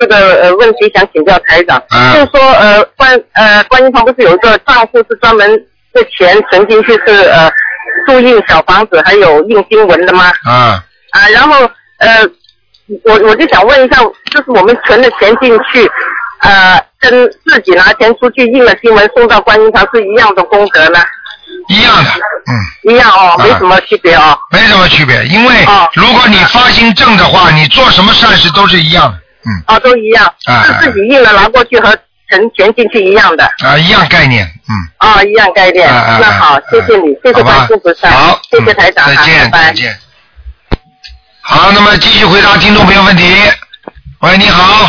这个问题想请教台长，就是说观音堂不是有一个账户是专门的钱存进去是注印小房子还有印经文的吗？然后我就想问一下，就是我们存的钱进去，跟自己拿钱出去印了经文送到观音堂是一样的功德呢？ 一样的， 一样哦，没什么区别哦。 没什么区别，因为如果你发心正的话，你做什么善事都是一样的。 都一样，是自己印了拿过去和存钱进去一样的。 一样概念， 一样概念。那好，谢谢你，谢谢观世菩萨， 好， 谢谢台长， 再见， 拜拜。 再见。好，那么继续回答听众朋友问题。喂，你好。